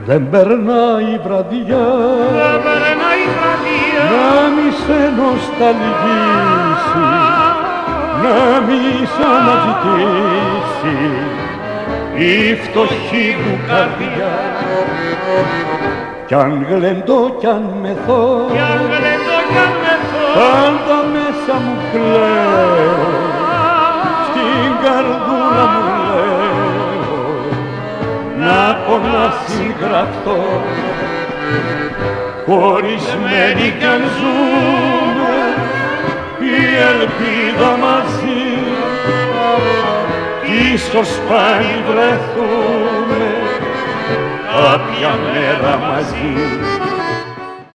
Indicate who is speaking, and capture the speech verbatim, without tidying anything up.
Speaker 1: Δεν περνάει βραδιά,
Speaker 2: δεν περνάει βραδιά,
Speaker 1: να μη σε νοσταλγήσει, να μη σ' αναζητήσει η φτωχή μου καρδιά. Κι αν γλεντώ κι αν μεθώ,
Speaker 2: κι αν γλεντώ κι αν μεθώ,
Speaker 1: πάντα μέσα μου κλαίω, στην καρδούλα μου λέω, να πονά συγγραφτώ. Χωρισμένοι κι αν ζούμε, η ελπίδα μαζί, ίσως πάλι βρεθούμε κάποια μέρα μαζί.